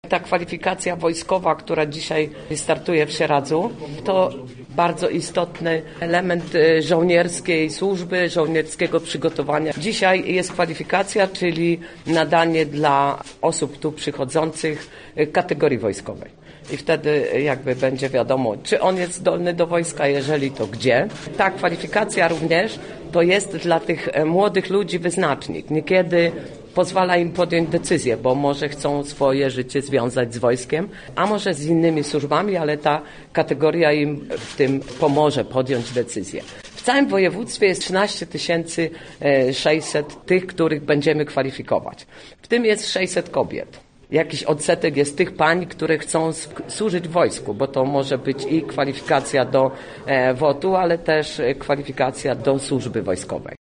Ta kwalifikacja wojskowa, która dzisiaj startuje w Sieradzu, to bardzo istotny element żołnierskiej służby, żołnierskiego przygotowania. Dzisiaj jest kwalifikacja, czyli nadanie dla osób tu przychodzących kategorii wojskowej. I wtedy jakby będzie wiadomo, czy on jest zdolny do wojska, jeżeli to gdzie. Ta kwalifikacja również to jest dla tych młodych ludzi wyznacznik. Niekiedy pozwala im podjąć decyzję, bo może chcą swoje życie związać z wojskiem, a może z innymi służbami, ale ta kategoria im w tym pomoże podjąć decyzję. W całym województwie jest 13 600 tych, których będziemy kwalifikować. W tym jest 600 kobiet. Jakiś odsetek jest tych pań, które chcą służyć w wojsku, bo to może być i kwalifikacja do WOT-u, ale też kwalifikacja do służby wojskowej.